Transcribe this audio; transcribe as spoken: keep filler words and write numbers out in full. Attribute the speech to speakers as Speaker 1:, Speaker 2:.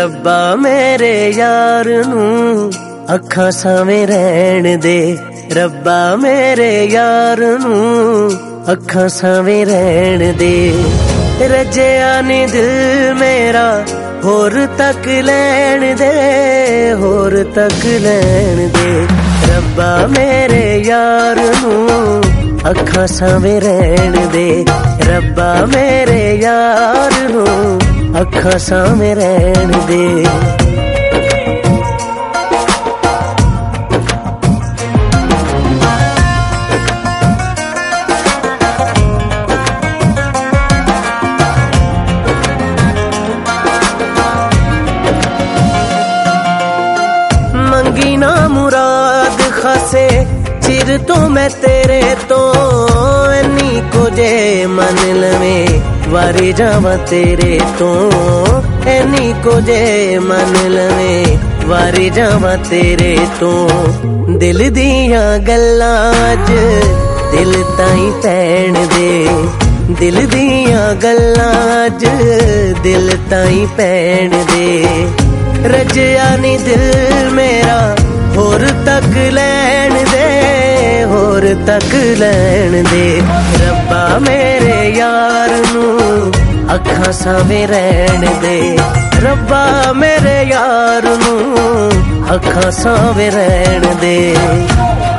Speaker 1: रब्बा मेरे यार नू अखां सावें रहन दे। रब्बा मेरे यार नू अखां सावें रहन दे। रजिया नी दिल मेरा होर तक लैन दे, होर तक लैन दे। रब्बा मेरे यार नू अखां सावें रहन दे। रब्बा मेरे यार नू अखां सावें रहन दे। मंगी ना मुराद खासे चिर तो मैं तेरे तो, एनी को जे मन लवे वारी जावा तेरे तो। एनी को जे मन लवे वारी जावा तेरे तो। दिल दियां गल्लां अज दिल ताई पैण दे। दिल दियां गल्लां अज दिल ताई पैण दे। रजिया नी दिल मेरा होर तक लैन दे, होर तक लैन दे। रब्बा मेरे यार नू अखां सावें रहन दे। रब्बा मेरे यार नू अखां सावें रहन दे।